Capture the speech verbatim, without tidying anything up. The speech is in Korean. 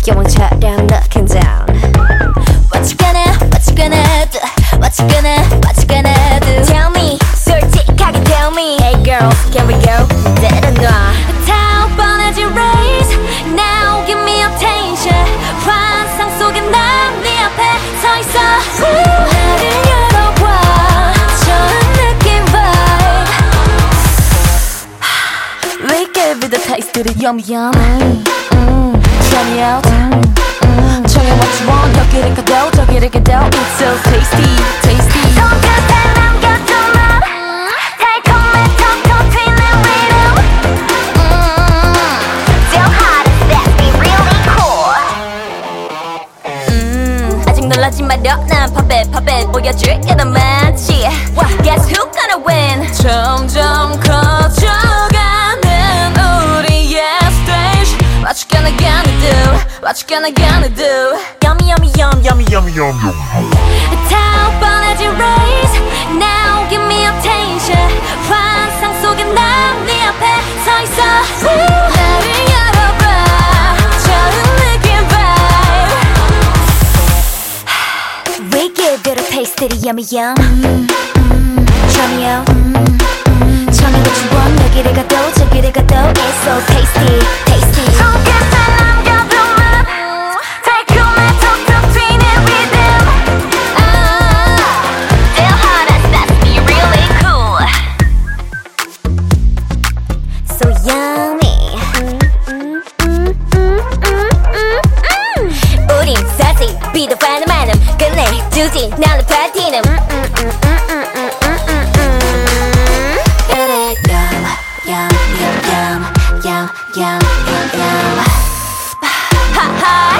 영웅처럼 looking down. What you gonna, what you gonna do? What you gonna, what you gonna do? Tell me, 솔직하게 tell me. Hey girl, can we go? 때려놔. 다 뻔해진 race. Now give me attention. 환상 속에 난 네 앞에 서 있어. 나를 열어봐. 처음 느낀 vibe. We give it the taste to the yum yum. Mm, mm, try me out. Mm, mm. 정해 what you want. 여기를 가도 저기를 가도 it's so tasty, tasty. 손끝에 남겨둔 맘. 달콤해 톡톡 튀는 rhythm. Still hot, that's be really cool. 음, 아직 놀라지 마려. 난 puppet, puppet 보여줄 게 더 많지. Guess who gonna win? 점점 커져가는 우리의 stage. What you gonna gonna do? What you gonna gonna do? Yummy yummy yum yummy yummy yum yum. 다 뻔해진 race. Now give me attention. 환상 속에 난 네 앞에 서 있어. 나를 열어봐. 처음 느낀 vibe. We give it a taste of the yummy yum. Mm, mm, try me out. Mm, mm. 정해 what you want. 여기를 가도 저기를 가도 it's so tasty, tasty. 손끝에 남겨둔 맘. 달콤해 톡톡 튀는 rhythm. Still hot as that's be really cool. So yummy. 우린 sassy, 비도하는 많음. 끝내주지 나를 파티는. Get it, yum, yum, yum, yum, yum, yum, yum. Ha ha.